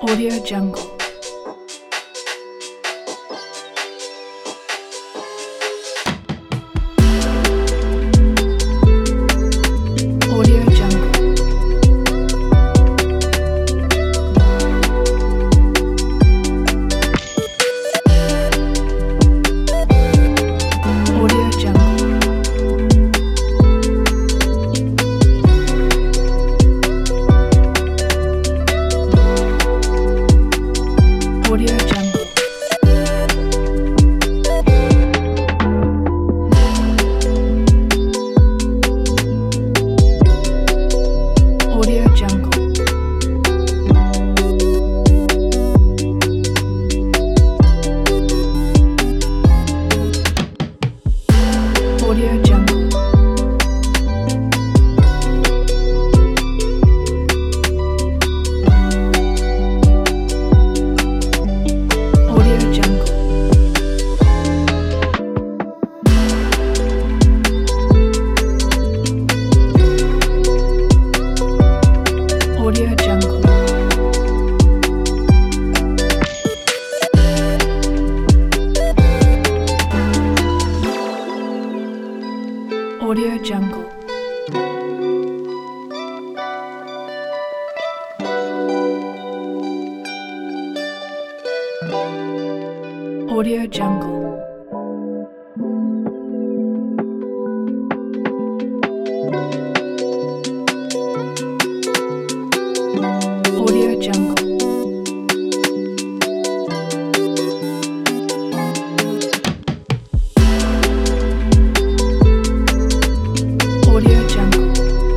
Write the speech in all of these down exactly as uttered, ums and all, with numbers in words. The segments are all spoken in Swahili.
Audio Jungle. Audio Jungle. Audio Jungle. Audio Jungle. Audio Jungle. Audio Jungle. Audio Jungle. Audio Jungle. Audio Jungle. Audio Jungle. Audio Jungle. Audio Jungle.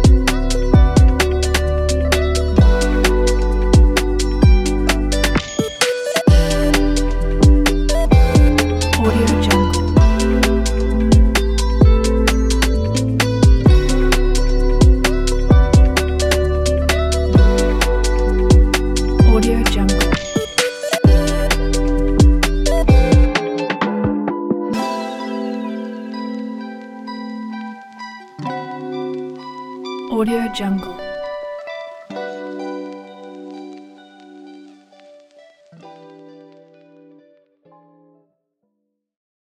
Audio Jungle. Audio Jungle. Audio Jungle.